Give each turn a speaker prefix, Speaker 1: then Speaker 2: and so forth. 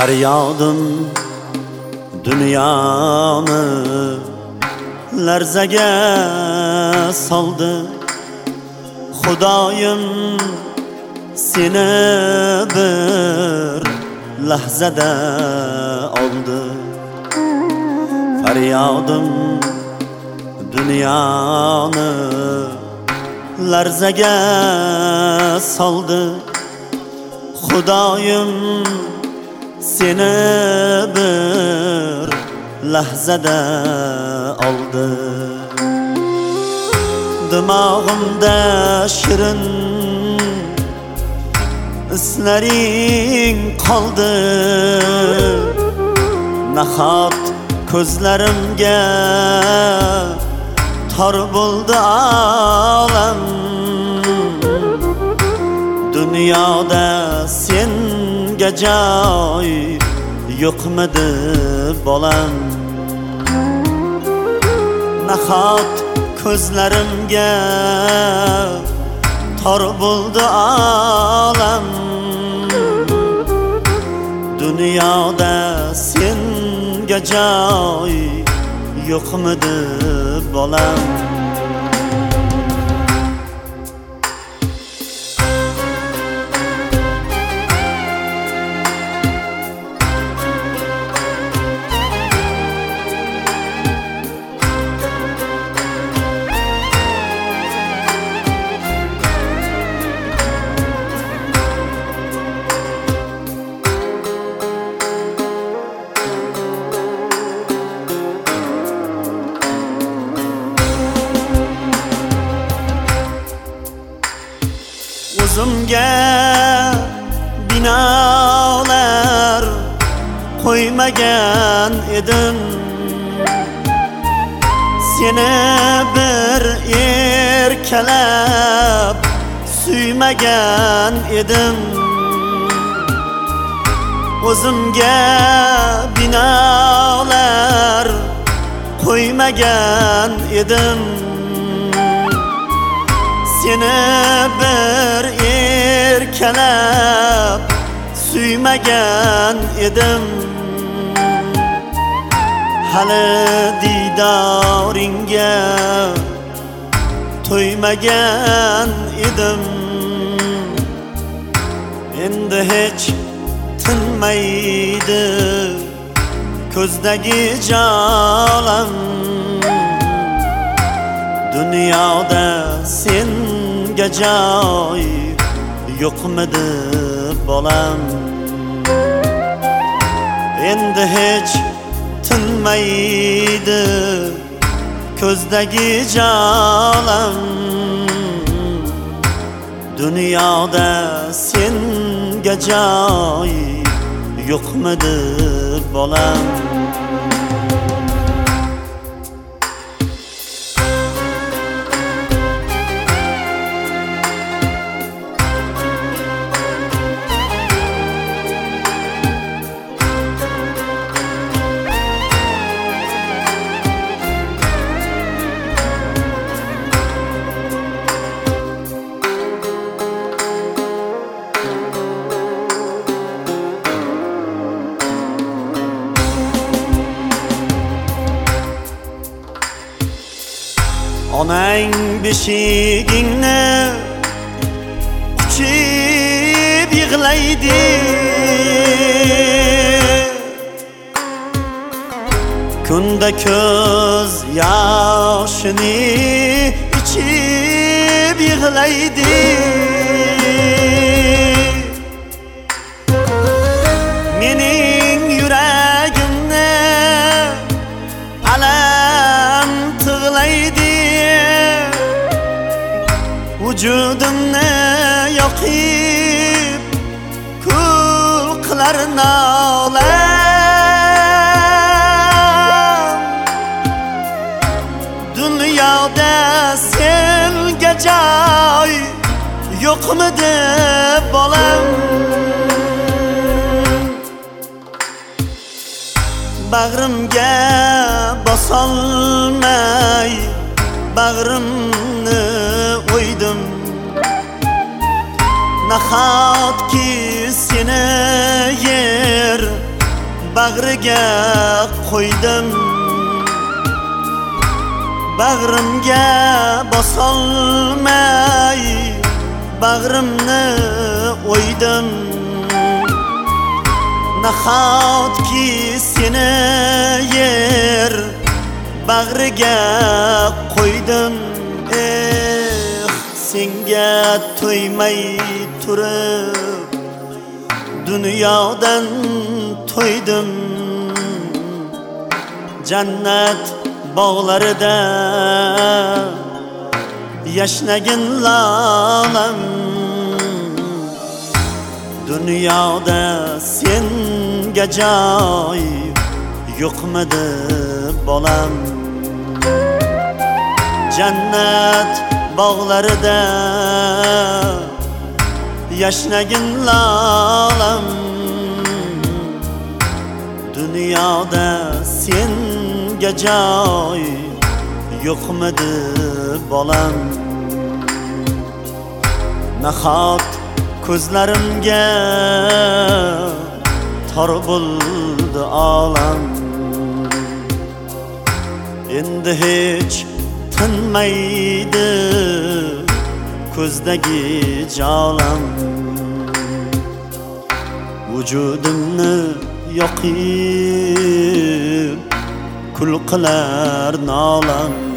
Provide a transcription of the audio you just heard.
Speaker 1: Feryadım dünyamı larzaga soldi. Xudoyim seni bir lahzada oldi. Feryadım dünyani larzaga soldi. Xudoyim seni bir lahzada oldi. Dimog'imda shirin islaring qoldi. Nahot ko'zlarimga tor bo'ldi olam. Dunyoda senga joy yo'qmidi bolam. Nahot ko'zlarimga tor bo'ldi olam. Dunyoda senga joy yo'qmidi bolam. O'zimga binolar qo'ymagan edim. Seni bir erkalab suymagan edim. O'zimga binolar qo'ymagan edim. Seni bir erkalab suymagan edim. Hali didoringga to'ymagan edim. Endi hech tinmaydi ko'zdagi jolam. Dunyoda senga joy yo'qmidi bolam. Endi hech tinmaydi ko'zdagi jolam. Dunyoda senga joy yo'qmidi bolam. Onang beshigingni quchib yig'laydi. Kunda ko'z yoshini ichib yig'laydi. Mening yuragimni alam tig'laydi. Vujudimni yoqib kul qilar nolam. Dunyoda senga joy yo'qmidi bolam. Bag'rimga bosolmay bag'rimni o'ydim. Nahotki seni yer bag'riga qo'ydim, bag'rimga bosolmay bag'rimni o'ydim. Nahotki seni yer bag'riga qo'ydim. Senga to'ymay turib dunyodan to'ydim. Jannat bog'larida yashnagin lolam. Dunyoda senga joy yo'qmidi bolam? Jannat bog'larida yashnagin lolam. Dunyoda senga joy yo'qmidi bolam? Nahot ko'zlarimga tor bo'ldi olam. Endi hech tinmaydi ko'zdagi jolam. Vujudimni yoqib kul qilar nolam.